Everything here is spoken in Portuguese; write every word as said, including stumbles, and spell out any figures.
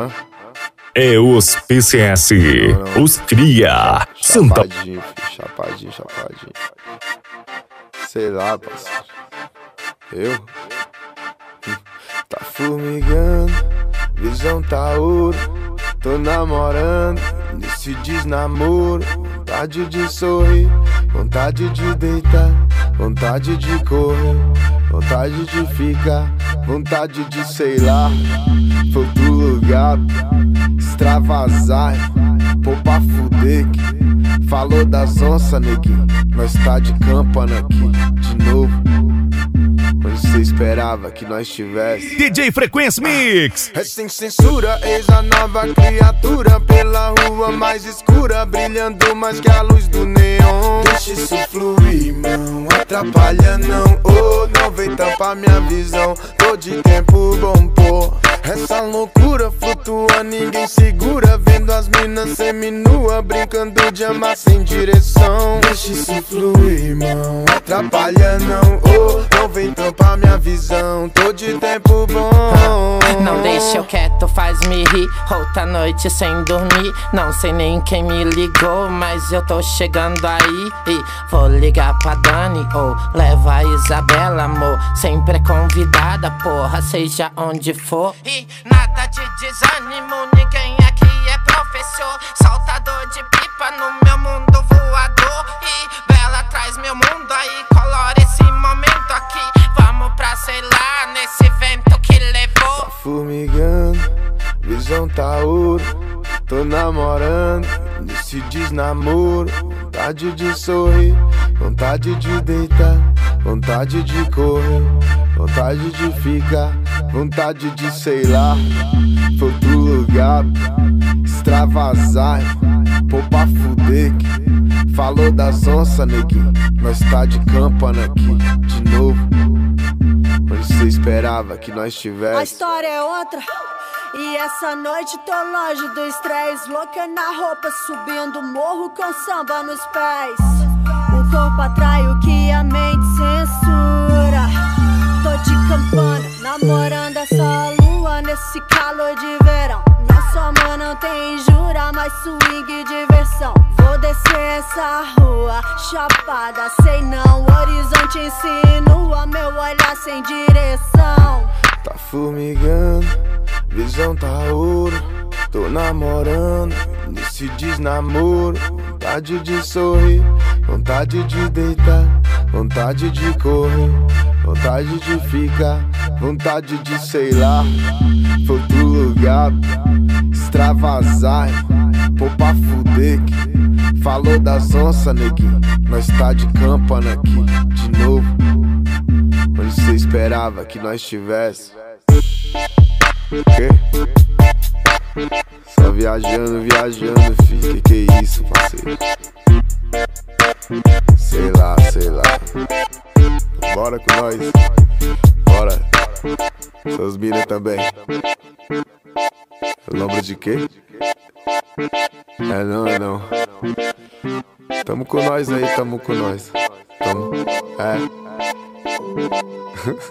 É os P C S, Não, não. os cria, Santa. Chapadinho, filho, chapadinho, chapadinho. Sei lá, parceiro. Eu? Tá formigando, visão tá ouro. Tô namorando, nesse desnamoro. Vontade de sorrir, vontade de deitar, vontade de correr, vontade de ficar, vontade de sei lá. Foi pro lugar, extravasar, pô pra fuder que falou das onças, neguinho. Nós tá de campana aqui, de novo. Onde cê esperava que nós tivesse D J Frequência Mix. É sem censura, eis a nova criatura pela rua mais escura, brilhando mais que a luz do neon. Deixa isso fluir, não atrapalha não. Oh, não vem tampar minha visão. Tô de tempo bom, pô. Essa loucura flutua, ninguém segura. Vendo as minas seminua, brincando de amar sem direção. Deixa isso fluir, não atrapalha não. Oh, não vem tampar minha visão. Tô de tempo bom. Não deixa eu quieto, faz-me rir. Outra noite sem dormir. Não sei nem quem me ligou, mas eu tô chegando aí. E vou ligar pra Dani ou leva a Isabela, amor. Sempre é convidada, porra, seja onde for. E nada de desânimo, ninguém aqui é professor. Soltador de pipa no meu mundo voador. E Bela traz meu mundo aí, colora esse momento aqui. Vamos pra, sei lá, nesse vento que levou. Formigando, visão tá ouro. Tô namorando, nesse desnamoro. Vontade de sorrir, vontade de deitar, vontade de correr, vontade de ficar, vontade de sei lá. Foi pro lugar, extravasar, pô pra fuder que falou das onças, neguinho. Nós tá de campana aqui, de novo. Onde cê esperava que nós tivesse. A história é outra. E essa noite tô longe do estresse. Louca na roupa, subindo morro com samba nos pés. O corpo atrai o que a mente censura. Tô de campana, namorando essa lua nesse calor de verão. Nosso amor não tem jura, mas swing e diversão. Vou descer essa rua, chapada, sei não. Horizonte insinua, meu olhar sem direção. Tá formigando, visão tá ouro. Tô namorando, nesse desnamoro. Vontade de sorrir, vontade de deitar, vontade de correr, vontade de ficar, vontade de sei lá. Foi pro lugar, extravasar, pô pra fuder que falou das onças, neguinho. Nós tá de campana aqui, de novo. Onde cê esperava que nós tivesse. Quê? Só viajando, viajando, filho. Que que é isso, parceiro? Sei lá, sei lá. Bora com nós. Bora. Seus mina também. Lembra de quê? É não, é não. Tamo com nós aí, tamo com nós. Tamo. É.